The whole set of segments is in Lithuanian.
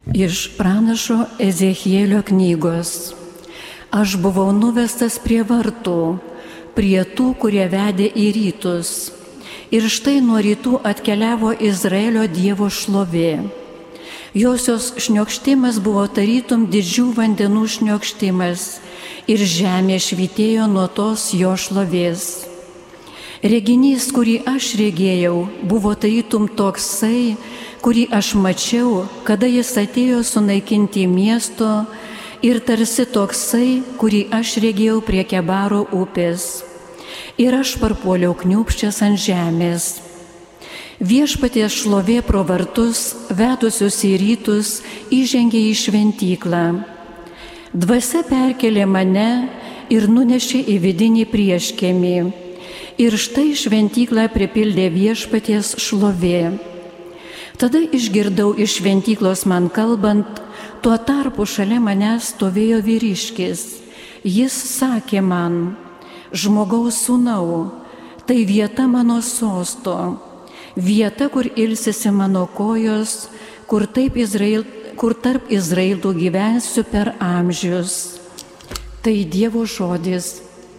Iš pranašo Ezechielio knygos. Aš buvau nuvestas prie vartų, prie tų, kurie vedė į rytus. Ir štai nuo rytų atkeliavo Izraelio Dievo šlovė. Josios šniokštimas buvo tarytum didžių vandenų šniokštimas ir žemė švytėjo nuo tos jo šlovės. Reginys, kurį aš regėjau, buvo tarytum toksai, kurį aš mačiau, kada jis atėjo sunaikinti miesto, ir tarsi toksai, kurį aš regėjau prie Kebaro upės. Ir aš parpuoliau kniūbsčias ant žemės. Viešpaties šlovė pro vartus, vedusius į rytus, įžengė į šventyklą. Dvasia perkelė mane ir nunešė į vidinį prieškiemį. Ir štai šventyklą pripildė viešpaties šlovė. Tada išgirdau iš šventyklos man kalbant, tuo tarpu šalia manęs stovėjo vyriškis. Jis sakė man: žmogaus sūnau, tai vieta mano sosto, vieta, kur ilsisi mano kojos, kur tarp Izraelų gyvensiu per amžius. Tai Dievo žodis.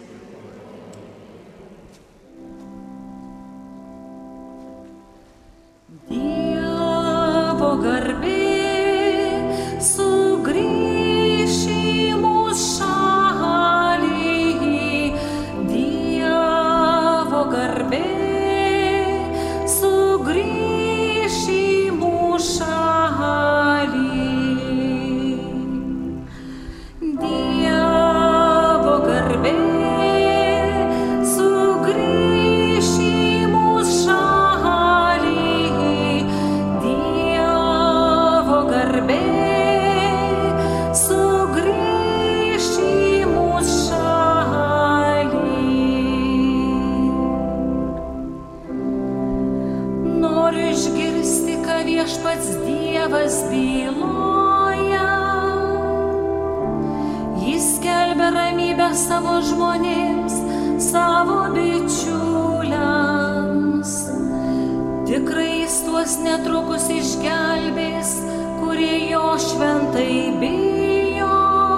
Savo žmonėms, savo bičiuliams. Tikrai jis tuos netrukus išgelbės, kurie jo šventai bijo.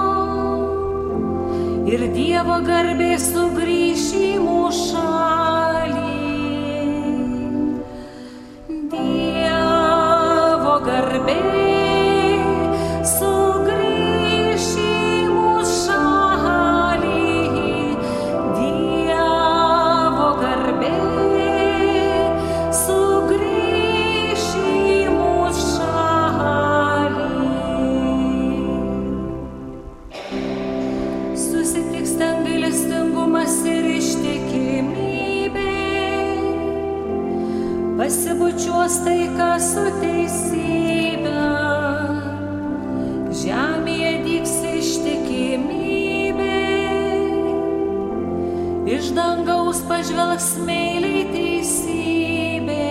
Ir Dievo garbė sugrįš į mūsų šalį. Dievo garbė pasibučiuos taika su teisybė, žemėje dygs ištikimybė, iš dangaus pažvelgs meiliai teisybė.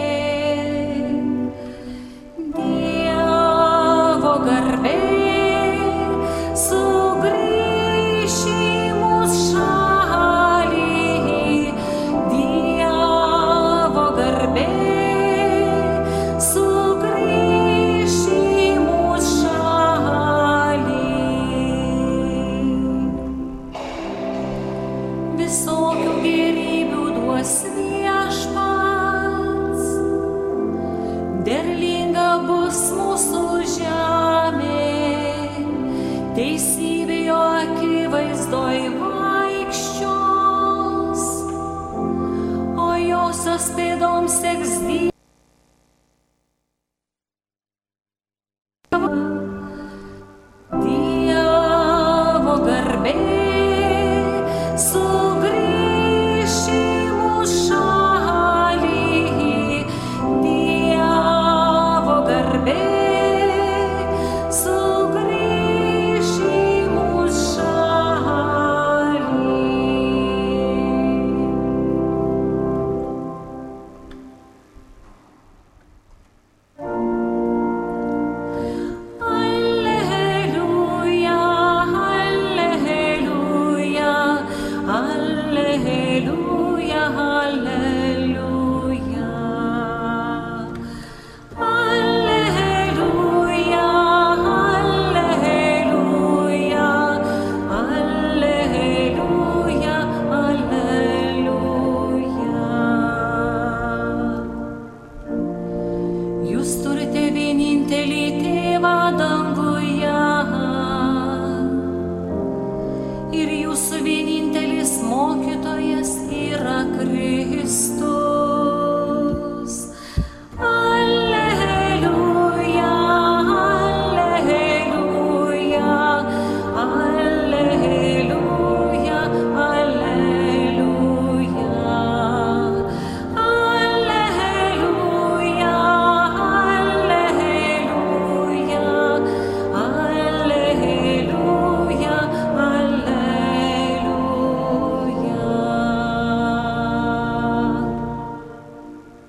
Dievo garbė sugrįš į mūsų šalį. Dievo garbė visokių gėrybių duos viešpats.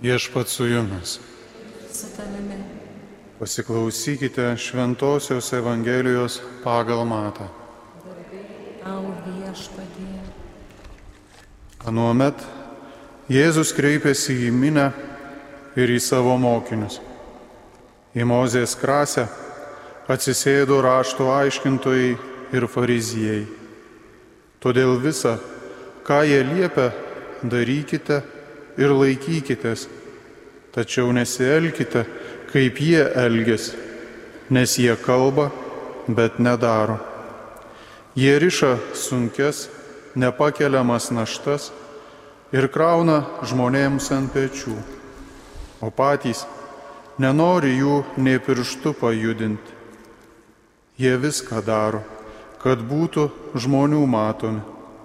Viešpat su jumis. Su tavimi. Pasiklausykite Šventosios Evangelijos pagal Matą. Tau Viešpatie. Anuomet Jėzus kreipėsi į minią ir į savo mokinius. Į Mozės krasę atsisėdo rašto aiškintojai ir fariziejai. Todėl visa, ką jie liepia, darykite ir laikykitės, tačiau nesielkite, kaip jie elgiasi, nes jie kalba, bet nedaro. Jie riša sunkias, nepakeliamas naštas ir krauna žmonėms ant pečių, o patys nenori jų nė pirštu pajudinti. Jie viską daro, kad būtų žmonių matomi.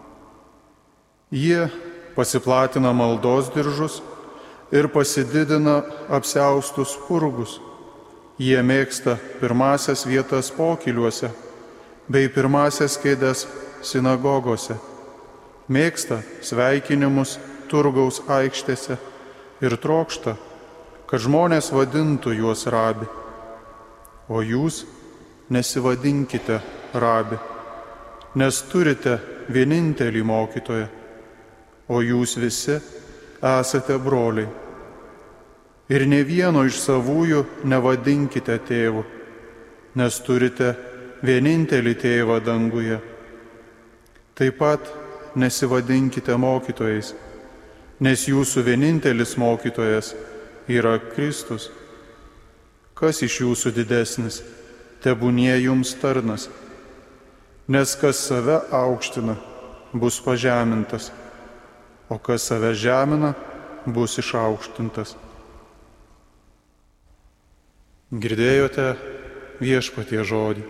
Jie pasiplatina maldos diržus ir pasididina apsiaustus spurgus. Jie mėgsta pirmasias vietas pokyliuose bei pirmasias kėdes sinagogose. Mėgsta sveikinimus turgaus aikštėse ir trokšta, kad žmonės vadintų juos rabi. O jūs nesivadinkite rabi, nes turite vienintelį mokytoją, o jūs visi esate broliai. Ir ne vieno iš savųjų nevadinkite tėvu, nes turite vienintelį tėvą danguje. Taip pat nesivadinkite mokytojais, nes jūsų vienintelis mokytojas yra Kristus. Kas iš jūsų didesnis, tebūnie jums tarnas, nes kas save aukština, bus pažemintas, o kas save žemina, bus išaukštintas. Girdėjote Viešpatie žodį.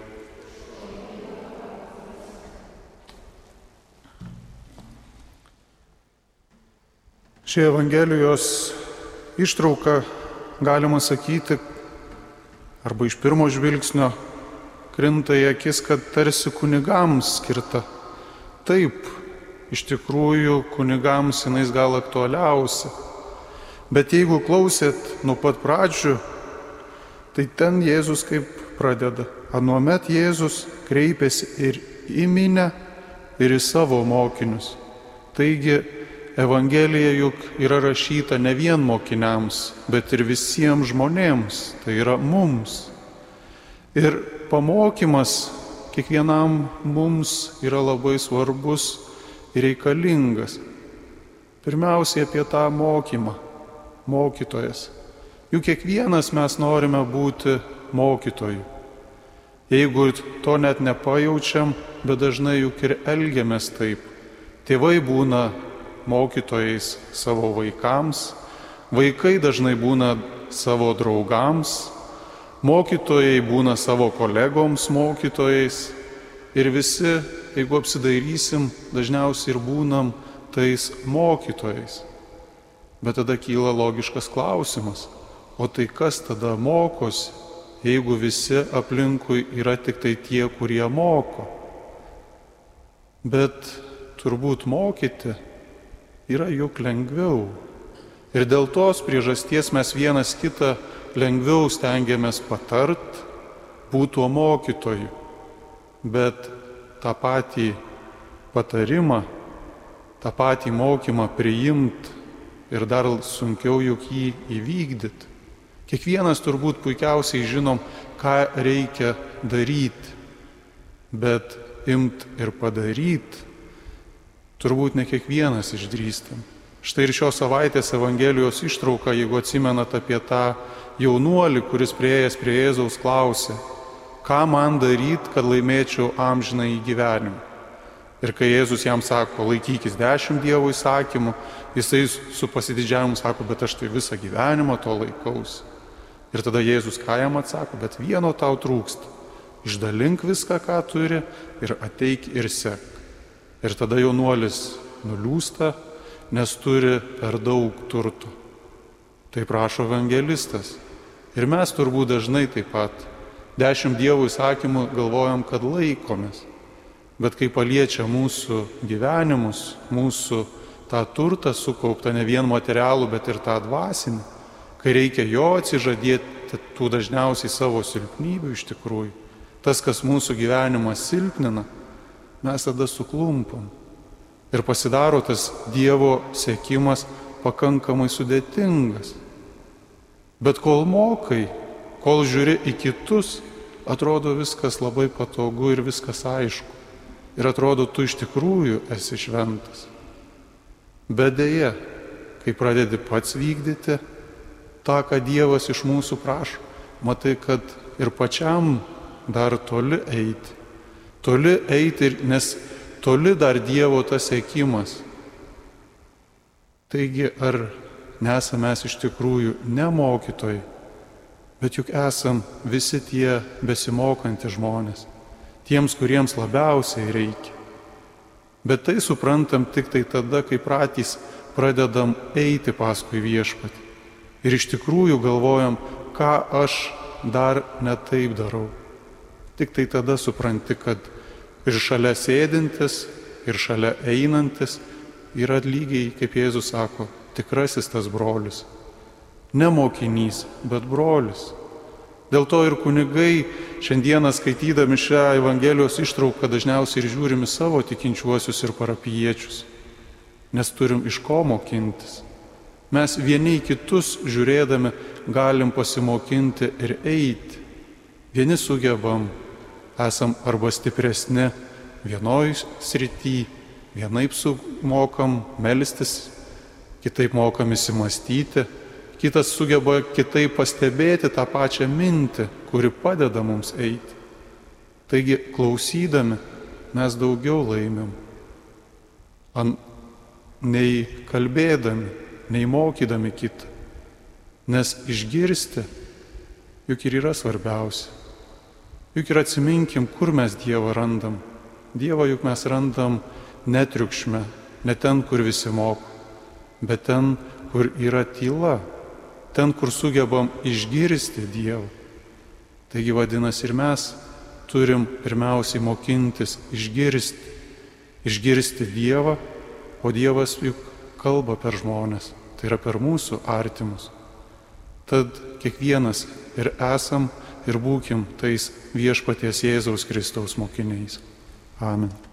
Ši Evangelijos ištrauka, galima sakyti, arba iš pirmo žvilgsnio krinta į akis, kad tarsi kunigams skirta. Taip, iš tikrųjų kunigams jinais gal aktualiausia. Bet jeigu klausėt nuo pat pradžių, tai ten Jėzus kaip pradeda. Anuomet Jėzus kreipėsi ir į minią, ir į savo mokinius. Taigi Evangelija juk yra rašyta ne vien mokiniams, bet ir visiems žmonėms, tai yra mums. Ir pamokymas kiekvienam mums yra labai svarbus ir reikalingas. Pirmiausiai apie tą mokymą, mokytojas. Juk kiekvienas mes norime būti mokytoju. Jeigu to net nepajaučiam, bet dažnai juk ir elgiamės taip. Tėvai būna mokytojais savo vaikams, vaikai dažnai būna savo draugams, mokytojai būna savo kolegoms mokytojais ir visi, jeigu apsidairysim, dažniausiai ir būnam tais mokytojais. Bet tada kyla logiškas klausimas, o tai kas tada mokosi, jeigu visi aplinkui yra tik tai tie, kurie moko? Bet turbūt mokyti yra juk lengviau. Ir dėl tos priežasties mes vienas kitą lengviau stengiamės patart, būtų mokytoju. Bet tą patį patarimą, tą patį mokymą priimti ir dar sunkiau juk jį įvykdyti. Kiekvienas turbūt puikiausiai žinom, ką reikia daryti, bet imt ir padaryti turbūt ne kiekvienas išdrįstam. Štai ir šios savaitės Evangelijos ištrauka, jeigu atsimenat apie tą jaunuolį, kuris priėjęs prie Jėzaus klausė, ką man daryti, kad laimėčiau amžinąjį gyvenimą. Ir kai Jėzus jam sako, laikykis 10 Dievo įsakymų, jisai su pasididžiavimu sako, bet aš tai visą gyvenimą to laikausi. Ir tada Jėzus ką jam atsako, bet vieno tau trūksta. Išdalink viską, ką turi ir ateik ir sek. Ir tada jaunuolis nuliūsta, nes turi per daug turtų. Taip rašo evangelistas. Ir mes turbūt dažnai taip pat 10 Dievo įsakymų galvojam, kad laikomės. Bet kai paliečia mūsų gyvenimus, mūsų tą turtą sukauptą, ne vien materialų, bet ir tą dvasinį, kai reikia jo atsižadėti tų dažniausiai savo silpnybių iš tikrųjų, tas, kas mūsų gyvenimą silpnina, mes tada suklumpam. Ir pasidaro tas Dievo sekimas pakankamai sudėtingas. Bet kol mokai, kol žiūri į kitus, atrodo viskas labai patogu ir viskas aišku. Ir atrodo, tu iš tikrųjų esi šventas. Bet deja, kai pradedi pats vykdyti tą, ką Dievas iš mūsų prašo, matai, kad ir pačiam dar toli eiti. Toli eiti, nes toli dar Dievo tas siekimas. Taigi, ar nesame mes iš tikrųjų ne mokytojai, bet juk esam visi tie besimokantys žmonės, tiems, kuriems labiausiai reikia. Bet tai suprantam tik tai tada, kai patys pradedam eiti paskui Viešpatį. Ir iš tikrųjų galvojam, ką aš dar ne taip darau. Tik tai tada supranti, kad ir šalia sėdintis, ir šalia einantis yra lygiai, kaip Jėzus sako, tikrasis tas brolis. Ne mokinys, bet brolis. Dėl to ir kunigai šiandieną skaitydami šią Evangelijos ištrauką dažniausiai ir žiūrime savo tikinčiuosius ir parapijiečius, nes turim iš ko mokintis. Mes vieni į kitus žiūrėdami galim pasimokinti ir eiti. Vieni sugebam, esam arba stipresni vienoj srity, vienaip mokam melstis, kitaip mokam įsimastyti, kitas sugeba kitaip pastebėti tą pačią mintį, kuri padeda mums eiti. Taigi, klausydami, mes daugiau laimim, nei kalbėdami, nei mokydami kitą. Nes išgirsti juk ir yra svarbiausia. Juk ir atsiminkim, kur mes Dievą randam. Dievą juk mes randam ne triukšme, ne ten, kur visi moko, bet ten, kur yra tyla, ten, kur sugebam išgirsti Dievą. Taigi vadinasi, ir mes turim pirmiausiai mokintis išgirsti Dievą, o Dievas juk kalba per žmonės, tai yra per mūsų artimus. Tad kiekvienas ir esam, ir būkim tais Viešpaties Jėzaus Kristaus mokiniais. Amen.